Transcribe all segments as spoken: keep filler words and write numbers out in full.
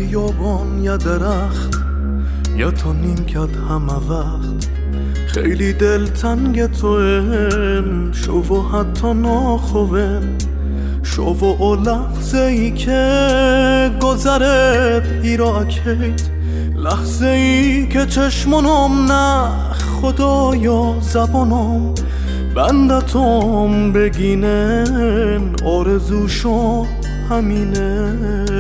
خیابان یا درخت یا تا نیمکت همه وقت خیلی دلتنگ تویم شو و حتی ناخویم شو و لحظه ای که گذرت ایراکیت لحظه ای که چشمونم نه خدایا زبانم بندتم بگینن آرزوشو همینه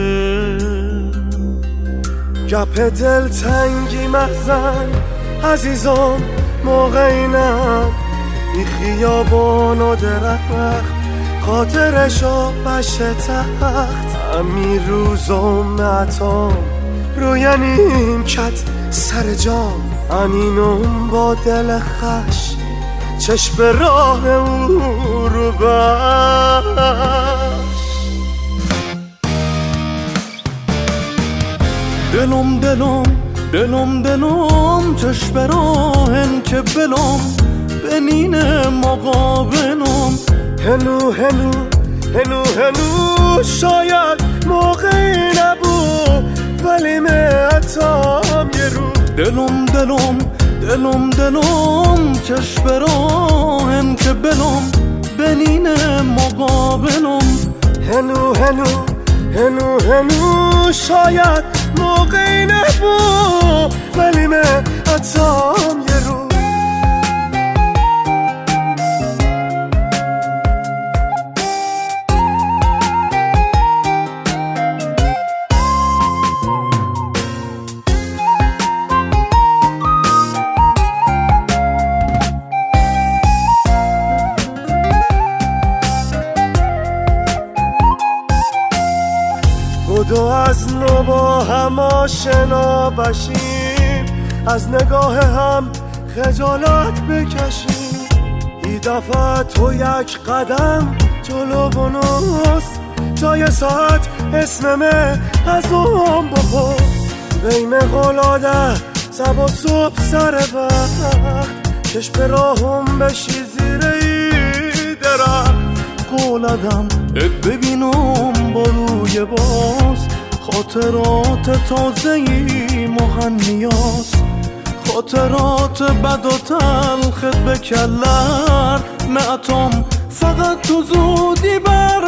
گپ دل تنگی محزن عزیزم موقعی نه بی خیابان و درخت خاطرشو بشه تخت همین روزم نتام روی نیمکت سر جام انینم با دل خش چشم به راه او رو بش دلم دلم دلم دلم چشم به راهن که بلم بنین مقابلم هنو هنو هنو هنو شاید موقعی نبود ولی معتام یه رو دلم دلم دلم دلم چشم به راهن که بلم بنین مقابلم هنو هنو هنو هنو شاید موقعی نبود ولی معتام یه رو بدو از نو با هم آشنا بشیم از نگاه هم خجالت بکشیم ای دفعه تو یک قدم جلو بنوس تا یه ساعت اسممه از اون بپرس بین قلاده سب و صبح سر وقت چشم به راهم بشی زیر ای درخت قولدم ببینم با روی باز خاطرات تازه‌ای مهنیاس خاطرات بد و تلخت به کلر معتم فقط تو زودی بر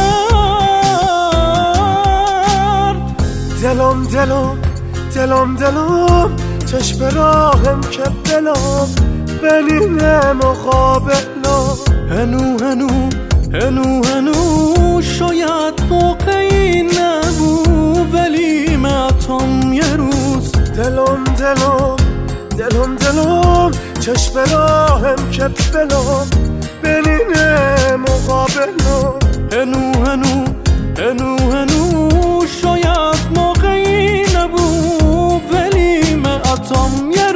بگرد دلم دلم دلم دلم چشم به راهم که بلم بنینه مقابلم هنو هنو هنو هنو شاید موقعی نبود ولی معتم یه روز دلم دلم دلم دلم چشم به راهم که بلم بنینه مقابلم هنو هنو هنو هنو شاید موقعی نبود ولی معتم یه